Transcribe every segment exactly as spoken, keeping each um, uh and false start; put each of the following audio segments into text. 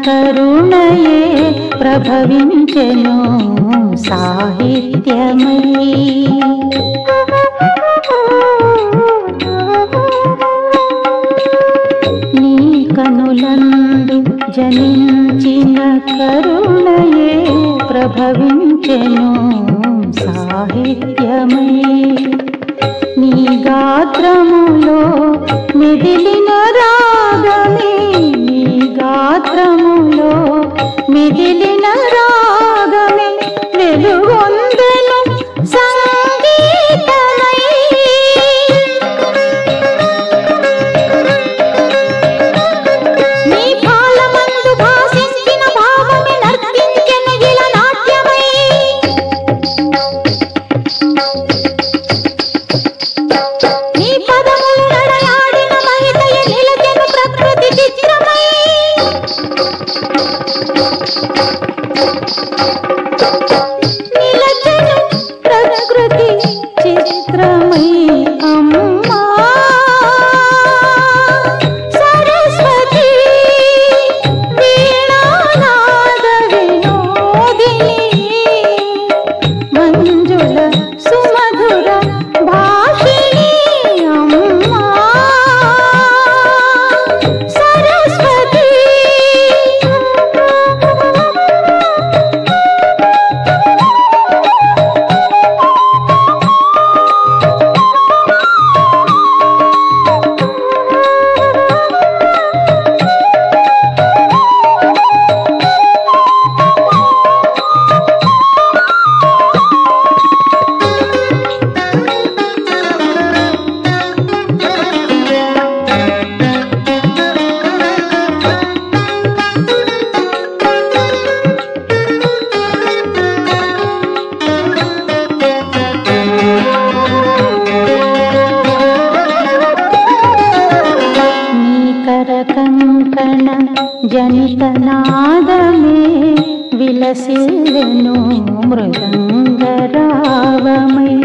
కరుణయే ప్రభవించెను సాహిత్యమై. నీ కనులందు జనించిన కరుణయే ప్రభవించెను సాహిత్యమై. నీ గాత్రములో మెదిలిన రాగమే, నీ గాత్రములో మెదిలిన రాగమే వెలుగొందెను సంగీతమై. నీ పాలమందు భాసించిన భావమే నర్తించెను ఇలా నాట్యమై. నీ పదములు నడయాడిన మహితయ నిలచెను ప్రకృతి చిత్రమై. నిలచెను ప్రకృతి చిత్రమై అమ్మా సరస్వతి వీణానాద వినోదిని మంజుల సుమధుర భాషిణి అమ్మా సరస్వతి. కంకణ జనితనాదమే విలసిల్లెను మృదంగరావమై.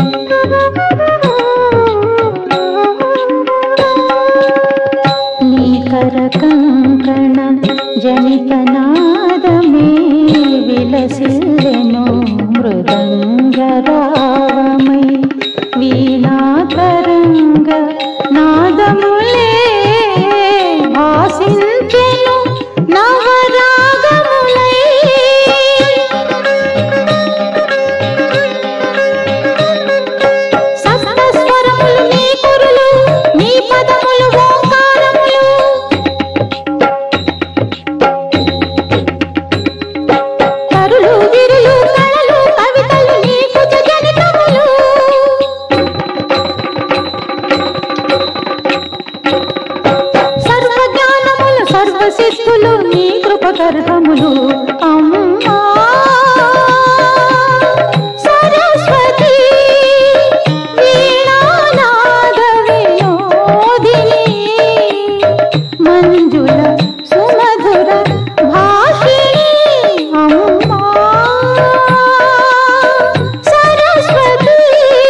నీ కర కంకణ జనితనాదమే విలసిల్లెను మృదంగరావమై. వీణాతరంగ నాదములే భాసించెను నవరాగములై. సప్తస్వరములు నీ కురులు, నీ పదములు ఓంకారములు. కరులు గిరులు కళలు కవితలు నీ కుజ జనితములు. సర్వసిద్ధులు నీ కృపగర్భములు అమ్మా సరస్వతి వీణానాద వినోదిని మంజుల సుమధుర భాషిణి అమ్మా సరస్వతి.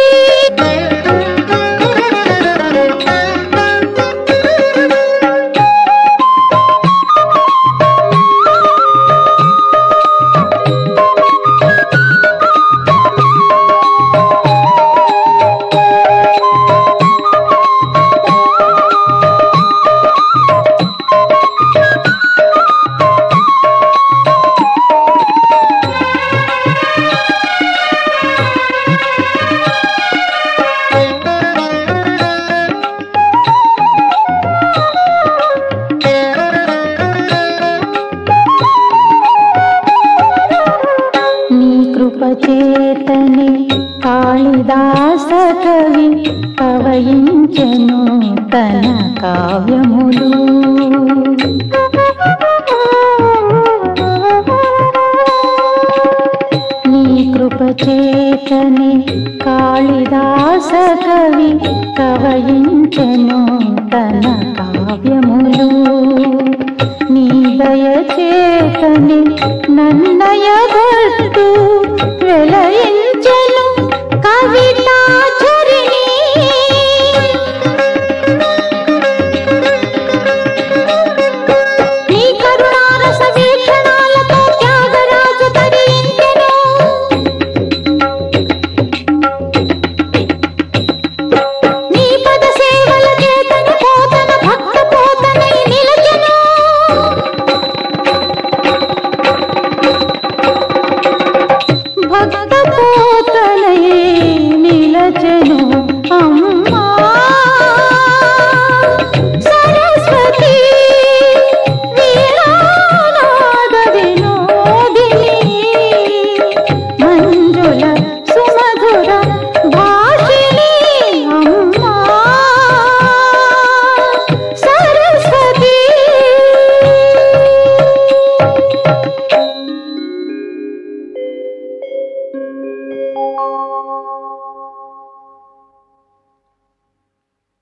కృపచేతనే కాళిదాస కవి కవయించెను తన కావ్యములు. నీ కృపచేతనే కాళిదాస కవి కవయించెను తన కావ్యములు. నీ దయచేతనే నన్నయ భట్టు వెలయిన్